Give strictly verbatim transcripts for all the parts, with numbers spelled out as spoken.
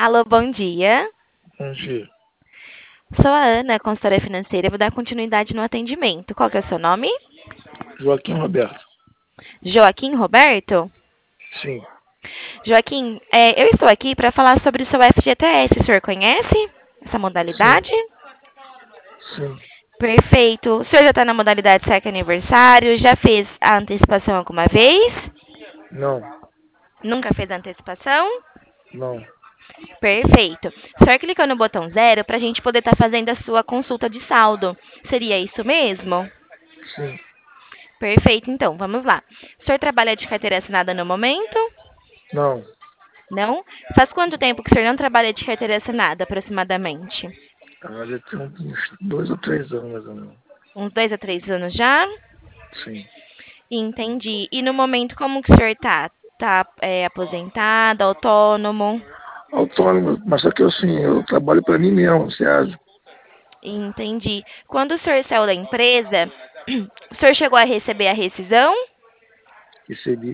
Alô, bom dia. Bom dia. Sou a Ana, consultora financeira. Vou dar continuidade no atendimento. Qual que é o seu nome? Joaquim Roberto. Joaquim Roberto? Sim, Joaquim, é, eu estou aqui para falar sobre o seu F G T S. O senhor conhece essa sim, modalidade? sim. Perfeito. O senhor já está na modalidade saque aniversário? Já fez a antecipação alguma vez? Não, Nunca fez a antecipação? não. Perfeito. O senhor clicou no botão zero para a gente poder estar fazendo a sua consulta de saldo. Seria isso mesmo? Sim, Perfeito, então, vamos lá. O senhor trabalha de carteira assinada no momento? não. Não? Faz quanto tempo que o senhor não trabalha de carteira assinada, aproximadamente? Ah, já tem uns dois ou três anos, mais ou menos. Uns dois a três anos já? Sim. Entendi. E no momento, como que o senhor tá? Tá, é, aposentado, autônomo? Autônomo, mas só que eu, assim, eu trabalho para mim mesmo, você acha? Entendi. Quando o senhor saiu da empresa, o senhor chegou a receber a rescisão? Recebi.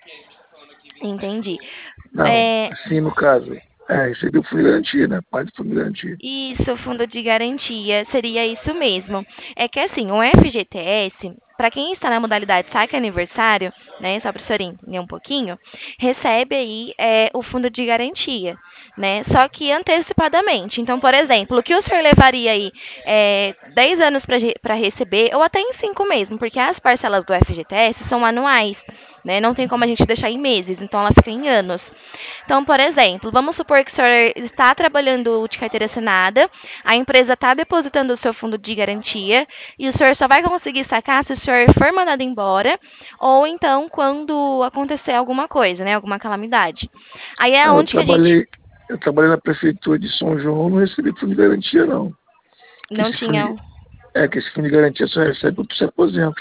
Entendi. Não, É, assim, no caso, é, recebi o fundo de garantia, né? Parte do fundo de garantia. isso, fundo de garantia, seria isso mesmo. É que assim, o F G T S, para quem está na modalidade saque aniversário, né, só para o senhor entender um pouquinho, recebe aí é, o fundo de garantia, né? Só que antecipadamente. Então, por exemplo, o que o senhor levaria aí é, dez anos para receber, ou até em cinco mesmo, porque as parcelas do F G T S são anuais, né? Não tem como a gente deixar em meses, então ela fica em anos. Então, por exemplo, vamos supor que o senhor está trabalhando de carteira assinada, a empresa está depositando o seu fundo de garantia e o senhor só vai conseguir sacar se o senhor for mandado embora ou então quando acontecer alguma coisa, né, alguma calamidade. Aí é Ah, eu onde que a gente trabalhei, eu trabalhei na prefeitura de São João, não recebi fundo de garantia, não. Que não esse fundo tinha. de, é, que esse fundo de garantia só recebe quando tu se aposenta.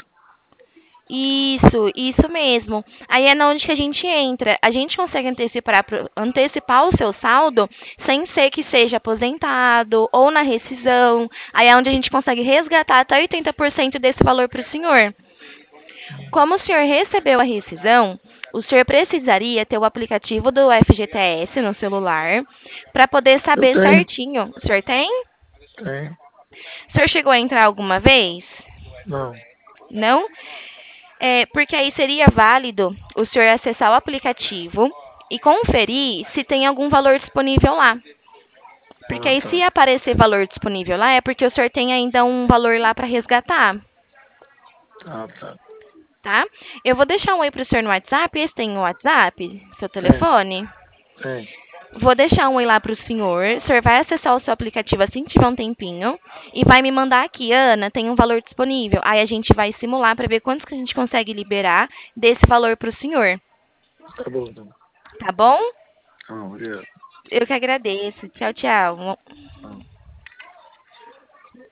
Isso, isso mesmo. Aí é na onde que a gente entra. A gente consegue antecipar, pro- antecipar o seu saldo sem ser que seja aposentado ou na rescisão. Aí é onde a gente consegue resgatar até oitenta por cento desse valor para o senhor. Como o senhor recebeu a rescisão, o senhor precisaria ter o aplicativo do F G T S no celular para poder Eu saber tenho, certinho. O senhor tem? tenho. O senhor chegou a entrar alguma vez? Não, Não? É, porque aí seria válido o senhor acessar o aplicativo e conferir se tem algum valor disponível lá. Porque ah, aí, tá. se aparecer valor disponível lá, é porque o senhor tem ainda um valor lá para resgatar, Tá, tá. tá? Eu vou deixar um oi pro senhor no WhatsApp. Esse tem o WhatsApp? Seu Tem, telefone? tem. Vou deixar um oi lá pro senhor. O senhor vai acessar o seu aplicativo assim que tiver um tempinho e vai me mandar aqui, Ana, tem um valor disponível. Aí a gente vai simular para ver quantos que a gente consegue liberar desse valor pro senhor. Tá bom, então. Tá bom? Não, obrigado. Eu que agradeço. Tchau, tchau.